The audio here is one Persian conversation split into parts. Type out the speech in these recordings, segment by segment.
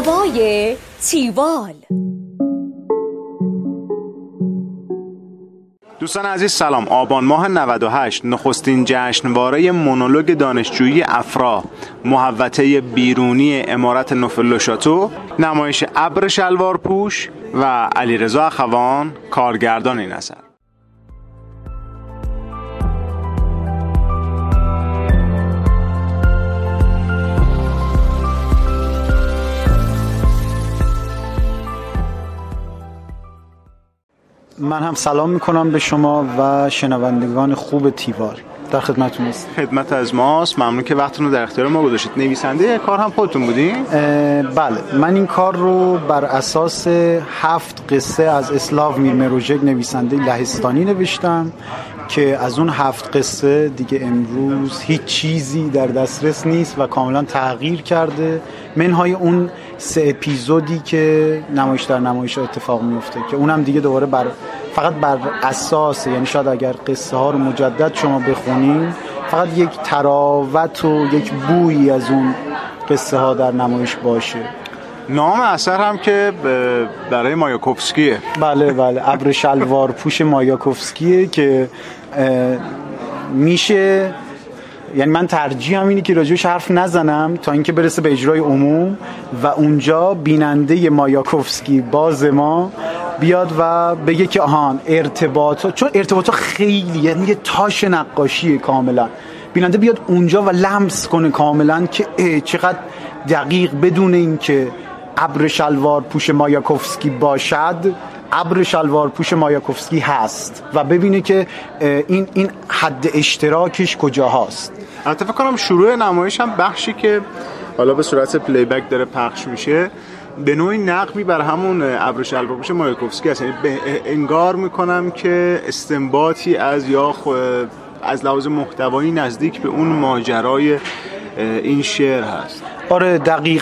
هوای تیوال. دوستان عزیز سلام. آبان ماه 98 نخستین جشنواره مونولوگ دانشجویی افرا محوطه بیرونی عمارت نوفل شاتو، نمایش ابر شلوار پوش و علیرضا اخوان کارگردان این اثر. من هم سلام میکنم به شما و شنوندگان خوب تیوال. در خدمتتون هستم. خدمت از ماست. ممنون که وقتتون رو در اختیار ما گذاشتید. نویسنده کار هم خودتون بودین؟ بله، من این کار رو بر اساس 7 قصه از اسلاو میرمروژک نویسنده لهستانی نوشتم که از اون 7 قصه دیگه امروز هیچ چیزی در دسترس نیست و کاملا تغییر کرده، منهای اون 3 اپیزودی که نمایش در نمایش اتفاق میفته که اونم دیگه دوباره فقط بر اساس، یعنی شاید اگر قصه ها رو مجدد شما بخونین فقط یک تراوت و یک بویی از اون قصه ها در نمایش باشه. نام اثر هم که برای مایاکوفسکیه. بله، ابر شلوار پوش مایاکوفسکیه که میشه، یعنی من ترجیحم اینه که راجعش حرف نزنم تا اینکه برسه به اجرای عموم و اونجا بیننده مایاکوفسکی باز ما بیاد و بگه که آهان ارتباطات، چون ارتباطات خیلی یعنی یه تاش نقاشیه کاملا، بیننده بیاد اونجا و لمس کنه کاملا که چقدر دقیق بدون اینکه ابر شلوار پوش مایاکوفسکی باشد ابر شلوار پوش مایاکوفسکی هست و ببینه که این حد اشتراکش کجا هست. البته فکر کنم شروع نمایش هم بخشی که حالا به صورت پلی بک داره پخش میشه به نوعی نقبی بر همون ابر شلوار پوش مایاکوفسکی هست، یعنی انگار میکنم که استنباطی از از لحاظ محتوایی نزدیک به اون ماجرای این شعر هست. آره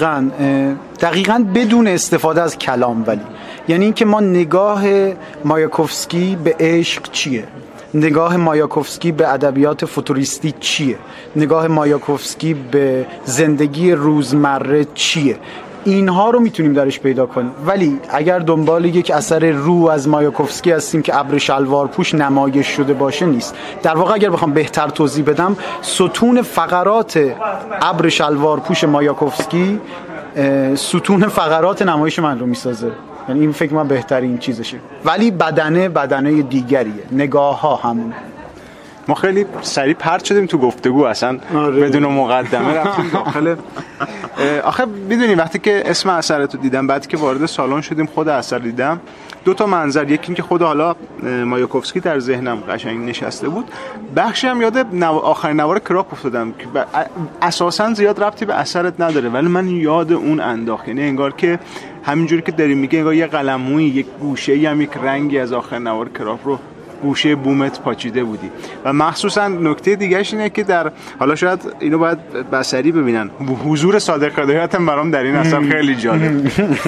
دقیقاً بدون استفاده از کلام، ولی یعنی اینکه ما نگاه مایاکوفسکی به عشق چیه، نگاه مایاکوفسکی به ادبیات فوتوریستی چیه، نگاه مایاکوفسکی به زندگی روزمره چیه، اینها رو میتونیم درش پیدا کنیم. ولی اگر دنبال یک اثر رو از مایاکوفسکی هستیم که ابر شلوار پوش نمایش شده باشه نیست. در واقع اگر بخوام بهتر توضیح بدم، ستون فقرات ابر شلوار پوش مایاکوفسکی ستون فقرات نمایش من رو میسازه، یعنی این فکر من بهترین چیزشه، ولی بدنه دیگریه، نگاه ها همونه. ما خیلی سریع پرت شدیم تو گفتگو، اصلا بدون مقدمه رفتیم داخل. آخه میدونی وقتی که اسم اثرتو دیدم، بعد که وارد سالن شدیم خود اثر دیدم، 2 منظر، یکی این که خود حالا مایاکوفسکی در ذهنم قشنگ نشسته بود، بخشی هم یاد آخرین نوار کراپ افتادم که اساسا زیاد ربطی به اثرت نداره ولی من یاد اون انداخت، یعنی انگار که همینجوری که داریم میگه انگار یه قلمویی، یک گوشه‌ای هم، یک رنگی از آخرین نوار کراپ رو گوشه بومت پاچیده بودی. و مخصوصا نکته دیگه‌اش اینه که در حالا شاید اینو باید بصری ببینن، حضور صادق هدایت هم برام در این اثر خیلی جالب.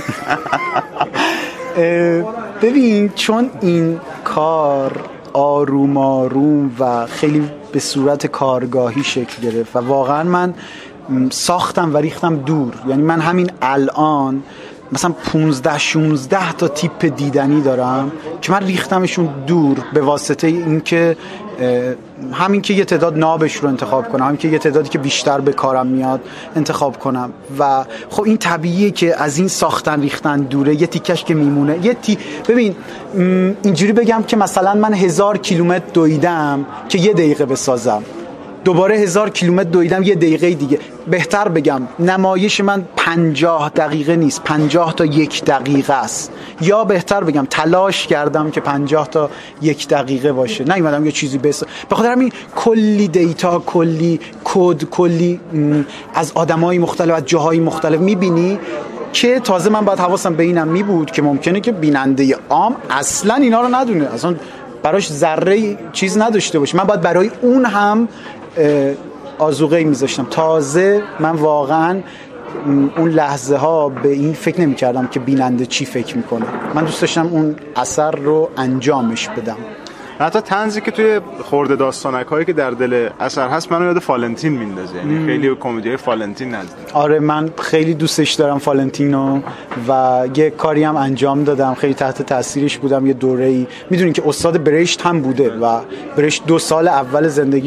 ببین چون این کار آروم و خیلی به صورت کارگاهی شکل گرفت و واقعا من ساختم و ریختم دور، یعنی من همین الان مثلا 15-16 تا تیپ دیدنی دارم که من ریختمشون دور به واسطه اینکه همین که یه تعداد نابش رو انتخاب کنم، همین که یه تعدادی که بیشتر به کارم میاد انتخاب کنم و خب این طبیعیه که از این ساختن ریختن دوره، یه تیکش که میمونه ببین اینجوری بگم که مثلا من 1000 کیلومتر دویدم که 1 دقیقه بسازم، دوباره 1000 کیلومتر دویدم 1 دقیقه دیگه. بهتر بگم نمایش من 50 دقیقه نیست، 50 تا 1 دقیقه است، یا بهتر بگم تلاش کردم که 50 تا 1 دقیقه باشه، نیومدم یه چیزی به خاطر همین کلی دیتا، کلی کد، کلی از آدمای مختلف، از جاهای مختلف میبینی که تازه من باید حواسم به اینم میبود که ممکنه که بیننده عام اصلا اینا رو ندونه، اصلا براش ذره چیز نداشته باشه، من باید برای اون هم آذوقه‌ای میذاشتم. تازه من واقعا اون لحظه ها به این فکر نمی کردم که بیننده چی فکر میکنه، من دوست داشتم اون اثر رو انجامش بدم. حتی طنزی که توی خورده داستانک‌هایی که در دل اثر هست منو یاد فالنتین میندازه، یعنی خیلی کمدی‌های فالنتین نزدیک. آره من خیلی دوستش دارم فالنتینو و یه کاری هم انجام دادم، خیلی تحت تاثیرش بودم یه دوره‌ای. میدونین که استاد برشت هم بوده و برشت 2 سال اول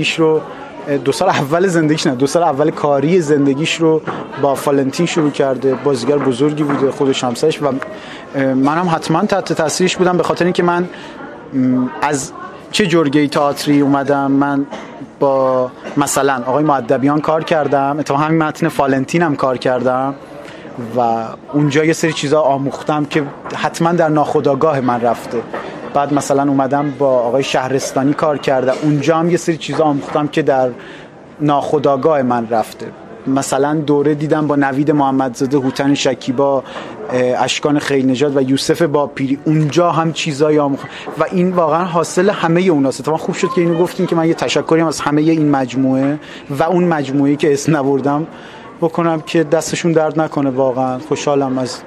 کاری زندگیش رو با فالنتین شروع کرده. بازیگر بزرگی بوده، خودش همسرش، و منم حتما تحت تاثیرش بودم، به خاطر اینکه من از چه جرگه‌ای تئاتری اومدم. من با مثلا آقای مؤدبیان کار کردم، اتفاقا همین متن فالنتین هم کار کردم و اونجا یه سری چیزا آموختم که حتما در ناخودآگاه من رفته. بعد مثلا اومدم با آقای شهرستانی کار کردم، اونجا هم یه سری چیزا آموختم که در ناخودآگاه من رفته. مثلا دوره دیدم با نوید محمدزاده، هوتن شکیبا، اشکان خیرنژاد و یوسف باپیری، اونجا هم چیزایی آموختم و این واقعا حاصل همه اوناست. اتفاقا خوب شد که اینو گفتین که من یه تشکری هم از همه این مجموعه و اون مجموعه‌ای که اسم نبردم بکنم که دستشون درد نکنه. واقعا خوشحالم از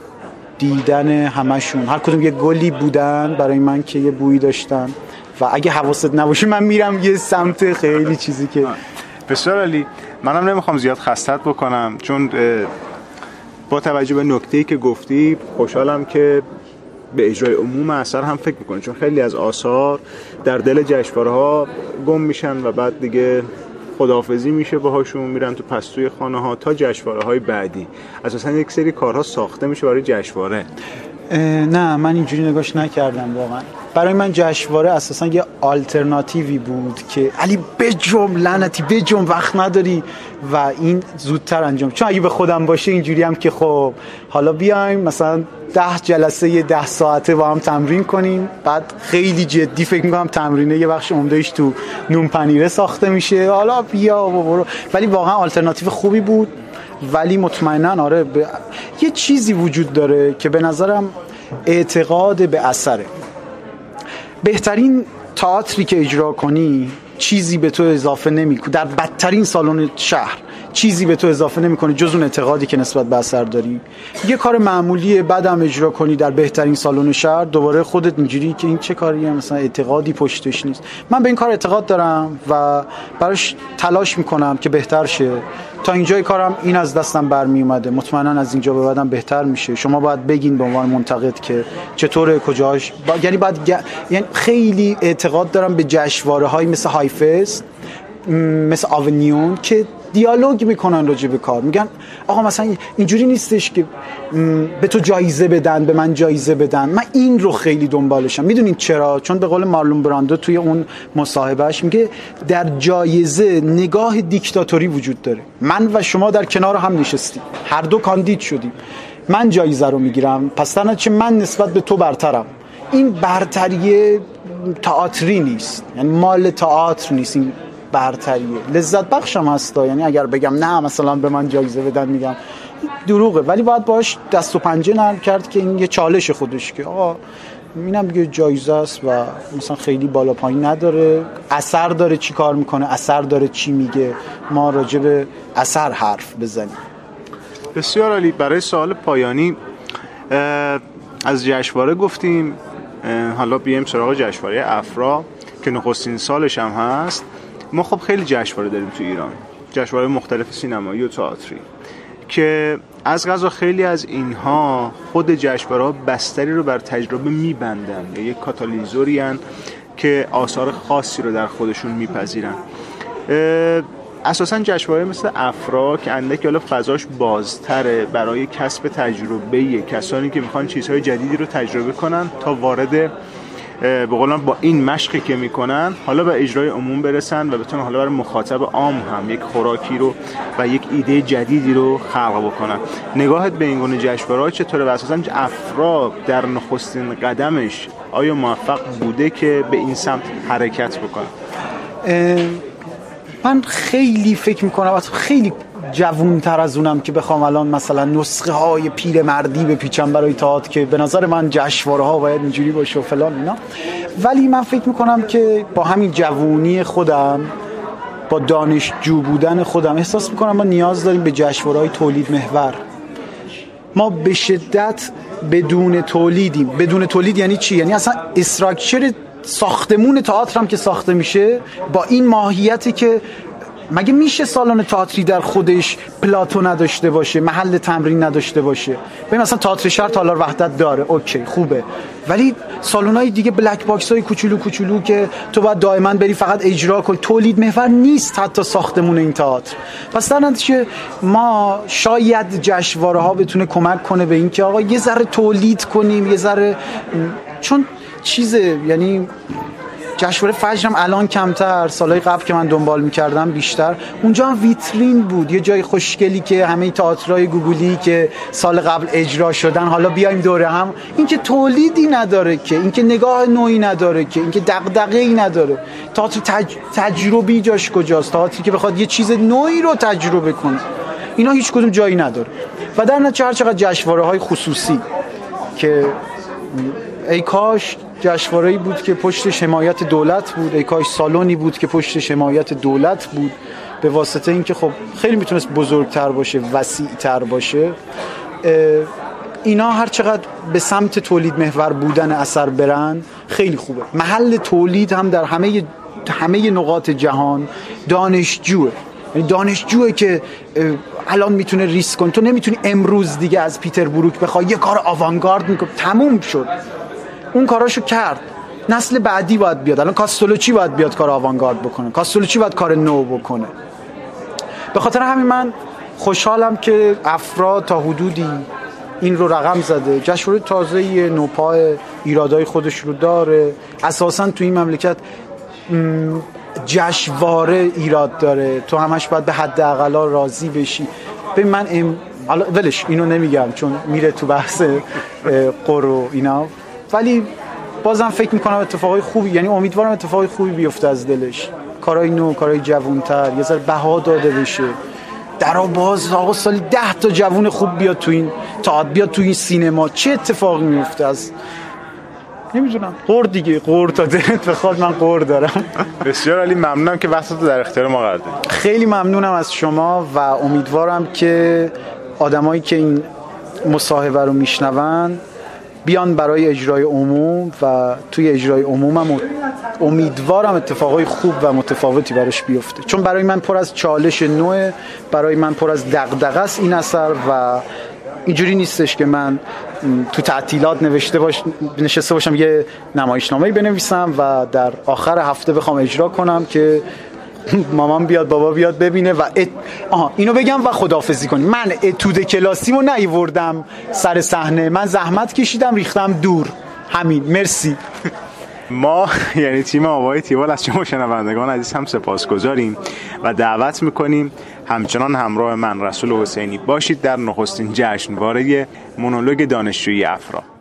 دیدن همشون. هر کدوم یه گلی بودن برای من که یه بویی داشتن و اگه حواست نباشه من میرم یه سمت خیلی چیزی که بسیار عالی. منم نمیخوام زیاد خستت بکنم، چون با توجه به نکته‌ای که گفتی خوشحالم که به اجرای عموم اثر هم فکر میکنی، چون خیلی از آثار در دل جشنواره‌ها گم میشن و بعد دیگه خداحافظی میشه باهاشون، میرن تو پستوی خانه ها تا جشنواره‌های بعدی. اساسا یک سری کارها ساخته میشه برای جشنواره. نه من اینجوری نگاش نکردم. واقعا برای من جشنواره اساسا یه آلترناتیوی بود که علی بجم لعنتی بجم وقت نداری و این زودتر انجام، چون اگه به خودم باشه اینجوری هم که خب حالا بیایم مثلا 10 جلسه یه 10 ساعته با هم تمرین کنیم، بعد خیلی جدی فکر میکنم تمرینه یه بخش عمدهش تو نون پنیره ساخته میشه، حالا بیا و برو. ولی واقعا آلترناتیو خوبی بود. ولی مطمئناً آره یه چیزی وجود داره که به نظرم اعتقاد به اثره. بهترین تئاتری که اجرا کنی چیزی به تو اضافه نمیکنه، در بدترین سالن شهر چیزی به تو اضافه نمیکنه جز اون اعتقادی که نسبت به اثر داری. یه کار معمولیه بعدم اجرا کنی در بهترین سالن شهر، دوباره خودت اینجوری که این چه کاریه، مثلا اعتقادی پشتش نیست. من به این کار اعتقاد دارم و براش تلاش میکنم که بهتر شه. تا اینجای کارم این از دستم برمی اومده، مطمئنا از اینجا به بعدم بهتر میشه. شما باید بگین به عنوان منتقد که چطوره، کجاش یعنی یعنی خیلی اعتقاد دارم به جشنواره‌های مثل هایفست، مثل آونیون که دیالوگ میکنن راجع به کار، میگن آقا مثلا اینجوری نیستش که به تو جایزه بدن، به من جایزه بدن. من این رو خیلی دنبالشم. میدونید چرا؟ چون به قول مارلون براندو توی اون مصاحبهش میگه در جایزه نگاه دیکتاتوری وجود داره. من و شما در کنار هم نشستیم، هر دو کاندید شدیم، من جایزه رو میگیرم، پس در نتیجه من نسبت به تو برترم. این برتری تئاتری نیست، یعنی مال تئاتر نیست، این برتریه. لذت بخشم هستا، یعنی اگر بگم نه مثلا به من جایزه بدن میگم دروغه، ولی باید باش دست و پنجه نرم کرد که این یه چالش خودش که آقا اینم دیگه جایزه است و مثلا خیلی بالا پایین نداره، اثر داره چی کار میکنه، اثر داره چی میگه، ما راجع به اثر حرف بزنیم. بسیار عالی. برای سوال پایانی از جشنواره گفتیم، حالا بیایم سراغ جشنواره افرا که نخستین سالش هم هست. ما خب خیلی جشنواره داریم تو ایران، جشنواره مختلف سینمایی و تئاتری که از قضا خیلی از اینها خود جشنواره‌ها بستری رو بر تجربه میبندن یا یک کاتالیزوری هن که آثار خاصی رو در خودشون میپذیرن. اساساً جشنواره مثل افرا که اندکی حالا فضاش بازتره برای کسب تجربه کسانی که میخوان چیزهای جدیدی رو تجربه کنن تا وارد به قولن با این مشقی که میکنن حالا به اجرای عموم برسن و بتونن حالا برای مخاطب عام هم یک خوراکی رو و یک ایده جدیدی رو خلق بکنن. نگاهت به این گونه جشنواره‌ها چطوره و اساساً افرا در نخستین قدمش آیا موفق بوده که به این سمت حرکت بکنه؟ من خیلی فکر میکنم خیلی جوون‌تر از اونم که بخوام الان مثلا نسخه های پیرمردی بپیچم برای تئاتر که به نظر من جشنواره‌ها باید اینجوری باشه و فلان اینا، ولی من فکر میکنم که با همین جوونی خودم، با دانشجو بودن خودم احساس میکنم ما نیاز داریم به جشنواره‌های تولید محور. ما به شدت بدون تولیدیم. بدون تولید یعنی چی؟ یعنی اصلا استراکچر ساختمون تئاتر هم که ساخته میشه با این ماهیتی که مگه میشه سالن تئاتری در خودش پلاتو نداشته باشه، محل تمرین نداشته باشه؟ ببین مثلا تئاتر شهر تالار وحدت داره، اوکی خوبه، ولی سالن‌های دیگه بلک باکس‌های کوچولو کوچولو که تو باید دائما بری فقط اجرا کنی، تولید محور نیست حتی ساختمون این تئاتر. پس در نتیجه ما شاید جشنواره‌ها بتونه کمک کنه به این که آقا یه ذره تولید کنیم، یه ذره، چون چیزه، یعنی جشنواره فجرم الان کمتر، سالهای قبل که من دنبال می‌کردم بیشتر، اونجا هم ویترین بود، یه جای خوشگلی که همه تئاترای گوگلی که سال قبل اجرا شدن حالا بیایم دوره هم. این که تولیدی نداره که، این که نگاه نوعی نداره که، این که دغدغه‌ای نداره. تئاتر تجربی جاش کجاست؟ تئاتری که بخواد یه چیز نوعی رو تجربه کنه، اینا هیچ کدوم جایی نداره. و در نتیجه هر چقدر جشنواره‌های خصوصی که ای کاش جشنواره‌ای بود که پشتش حمایت دولت بود، ای کاش سالونی بود که پشتش حمایت دولت بود، به واسطه اینکه خب خیلی میتونست بزرگتر باشه، وسیع‌تر باشه. اینا هر چقدر به سمت تولید محور بودن اثر برن خیلی خوبه. محل تولید هم در همه نقاط جهان دانشجوه، یعنی دانشجوه که الان میتونه ریسک کنه. تو نمیتونی امروز دیگه از پیتر بروک بخوای یه کار آوانگارد میکنه، تموم شد، اون کاراشو کرد، نسل بعدی باید بیاد. الان کاستولوچی باید بیاد کار آوانگارد بکنه، کاستولوچی باید کار نو بکنه. به خاطر همین من خوشحالم که افرا تا حدودی این رو رقم زده. جشنواره تازه نوپای ایرادای خودش رو داره. اساساً تو این مملکت جشنواره ایراد داره، تو همش باید به حداقل راضی بشی. ببین من ولش اینو نمیگم چون میره تو بحث قرو اینا، ولی بازم فکر میکنم اتفاقای خوبی، یعنی امیدوارم اتفاقای خوبی بیفته از دلش، کارهای نو، کارهای جوان‌تر، یه ذره بها داده بشه. درا باز آقا سالی 10 تا جوون خوب بیاد تو این تئاتر، بیاد تو این سینما، چه اتفاقی میفته؟ از نمیدونم، قور دیگه، قور تا دلت بخواد، من قور دارم. بسیار عالی، ممنونم که وقتتو در اختیار ما قرار دادی. خیلی ممنونم از شما و امیدوارم که آدمایی که این مصاحبه رو میشنون بیان برای اجرای عموم و توی اجرای عمومم امیدوارم اتفاقای خوب و متفاوتی براش بیفته، چون برای من پر از چالش نوعه، برای من پر از دغدغه است این اثر و اینجوری نیستش که من تو تعطیلات نشسته باشم یه نمایشنامه‌ای بنویسم و در آخر هفته بخوام اجرا کنم که مامان بیاد بابا بیاد ببینه و اینو بگم و خداحافظی کنیم. من اتود کلاسیمو نیوردم سر صحنه، من زحمت کشیدم ریختم دور، همین، مرسی. ما یعنی تیم آوای تیوال از شما شنوندگان عزیز هم سپاسگزاریم و دعوت میکنیم همچنان همراه من رسول حسینی باشید در نخستین جشنواره مونولوگ دانشجویی افرا.